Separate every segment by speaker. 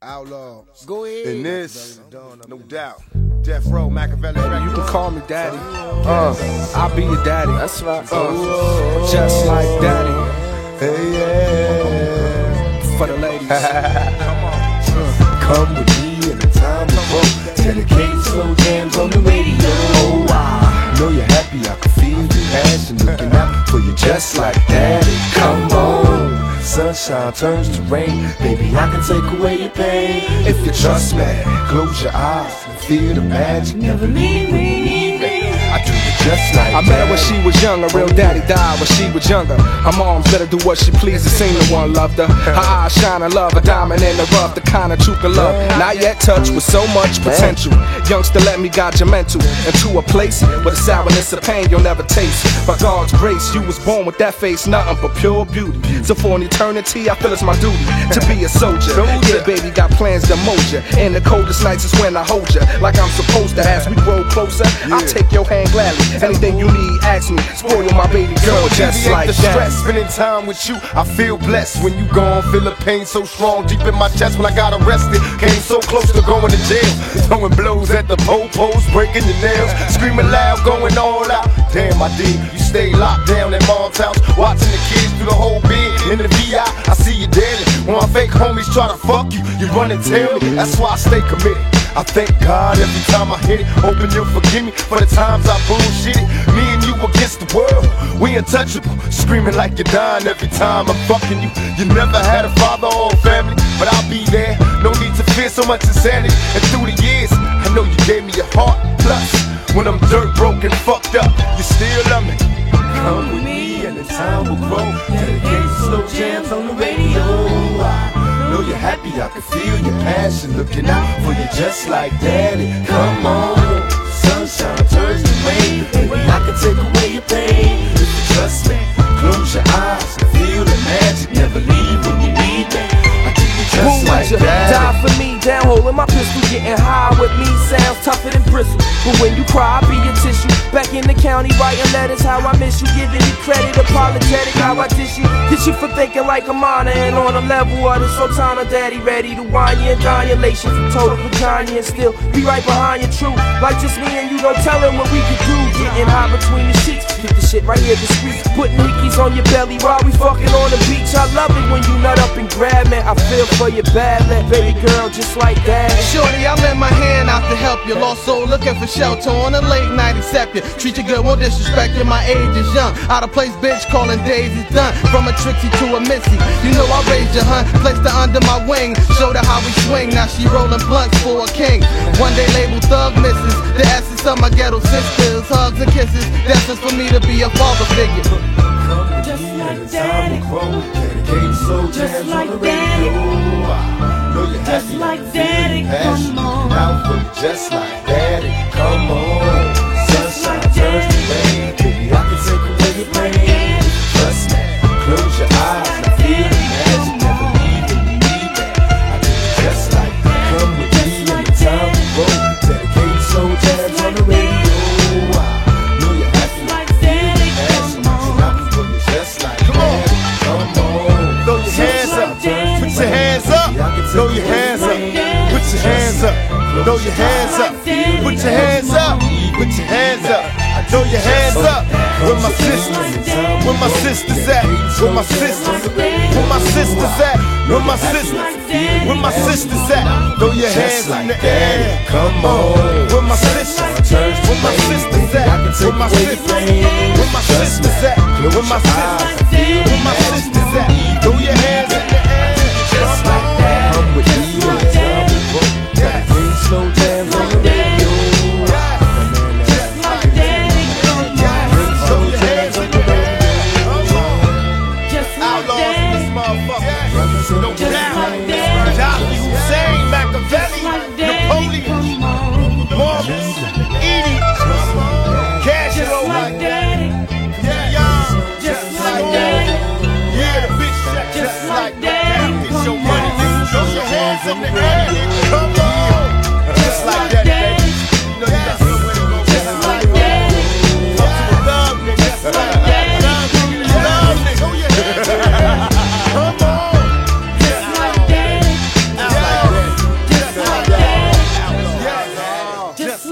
Speaker 1: Outlaws.
Speaker 2: Go ahead.
Speaker 1: And this, no doubt, Death Row, Machiavelli.
Speaker 2: You can call me daddy. I'll be your daddy. That's right. Just like daddy.
Speaker 1: Hey, yeah.
Speaker 2: For the ladies.
Speaker 1: Come with me in the time of hope. Dedicated slow jams on the radio. Oh, I know you're happy. I can feel your passion looking out for you just like daddy. Come on. Sunshine turns to rain. Baby, I can take away your pain. If you trust me, close your eyes and feel the magic. Never leave me. I do you just like
Speaker 2: I met her when she was young. Her real daddy died when she was younger. Her mom's let her do what she pleases. Seen the one loved her. Her eyes shine and love. A diamond in the rough. The kind of true can love. Not yet touched with so much potential. Youngster, let me guide your mental into a place where the sourness of pain you'll never taste. By God's grace, you was born with that face, nothing but pure beauty. So for an eternity, I feel it's my duty to be a soldier. Yeah, baby, got plans to mold ya. In the coldest nights is when I hold ya, like I'm supposed to. As we grow closer, I'll take your hand gladly. Anything you need, ask me. Spoil my baby girl just like that.
Speaker 1: Stress, spending time with you, I feel blessed. When you gone, feel the pain so strong deep in my chest. When I got arrested, came so close to going to jail. Throwing blows at the po-pos, breaking your nails, screaming loud, going all out. Damn, I did. You stay locked down at mom's house, watching the kids through the whole bid. In the VI, I see you daily. When my fake homies try to fuck you, you run and tell me. That's why I stay committed. I thank God every time I hit it. Hoping you'll forgive me for the times I bullshitted. Me and you against the world, we untouchable. Screaming like you're dying every time I'm fucking you. You never had a father or a family, but I'll be there. No need to fear so much insanity. And through the years, I know you gave me your heart. Plus, when I'm dirt broke and fucked up, you still love me. Come with me and the time will grow. Dedicated slow jams on the radio. I know you're happy, I can feel your passion looking out for you just like daddy. Come on, sunshine turns to rain. Baby, I can take away your pain. If you trust me, close your eyes and feel the magic. Never leave when you need me. I do you just like daddy.
Speaker 3: Die for me, down holding my pistol, getting high with me sounds tougher than bristle. But when you cry, I'll be your tissue. Back in the county, writing letters, how I miss you. Giving you credit, apologetic, how I dish you. Get you for thinking like I'm on and on a level of the Sultana daddy, ready to wine you and dine you. Lation from total vagina and still be right behind you, true. Like just me and you, don't tell him what we can do. Getting high between the sheets, get the shit right here discreet. Putting hickeys on your belly while we fucking on the beach. I love it when you nut up and grab me. I feel for you badly, baby girl, just like that.
Speaker 4: Shorty, I lend my hand out to help you. Lost soul looking for shelter on a late night, accept you. Treat you good, won't disrespect you, my age is young. Out of place bitch, calling days is done. From a Trixie to a Missy, you know I raised your hun. Placed her under my wing, showed her how we swing. Now she rolling blunts for a king. One day label thug misses, the essence of my ghetto sisters. Hugs and kisses, that's just for me to be a father figure.
Speaker 1: Just like daddy. Just like daddy.
Speaker 3: Just like daddy, come on.
Speaker 1: Out for you just like daddy, come on. Sunshine turns to rain. Baby, I can take away your pain. Trust me, close your eyes and feel the magic. Never leave when you need me. I do it just like that. Come with me in the time to roll. Dedicated slow jams on the radio. I know you're happy, like daddy, come on. Out for you just like daddy, come on. Throw your hands up, put your hands up. Throw your hands up, put your hands up. Throw your hands up, put your hands up. Put your hands up, throw your hands up. Where my sisters, where my sisters at? Where my sisters, where my sisters at? Where my sisters, where my sisters at? Throw your hands in the air, come on. Where my sisters, where my sisters at? Where my sisters, where my sisters at? Where my sisters, where my sisters at? Throw your hands in the air, just like that. Come with me, slow jams on the radio. Just like daddy, come on. Slow jams on the radio. Just like daddy, no doubt. Jockey, Hussein, Machiavelli, Napoleon, Morris, Edie, Cashio, just like daddy. Yeah, the bitch check just like daddy. Show money, nigga. Throw your hands in the air. Come on. Just like that, baby. You know you got somewhere to go. Just like that. Talk to a love nigga. Just like that. Love nigga. Throw your hands in the air. Come on. Just like that.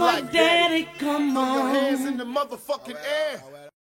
Speaker 1: like daddy, come on. Your hands in the motherfucking air.